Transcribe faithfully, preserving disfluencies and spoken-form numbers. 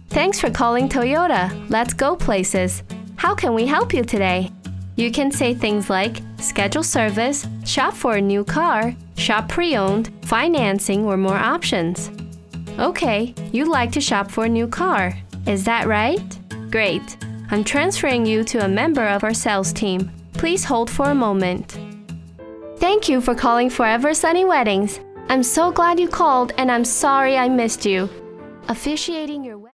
Thanks for calling Toyota. Let's go places. How can we help you today? You can say things like schedule service, shop for a new car, shop pre-owned, financing, or more options. Okay, you'd like to shop for a new car. Is that right? Great. I'm transferring you to a member of our sales team. Please hold for a moment. Thank you for calling Forever Sunny Weddings. I'm so glad you called and I'm sorry I missed you. Officiating your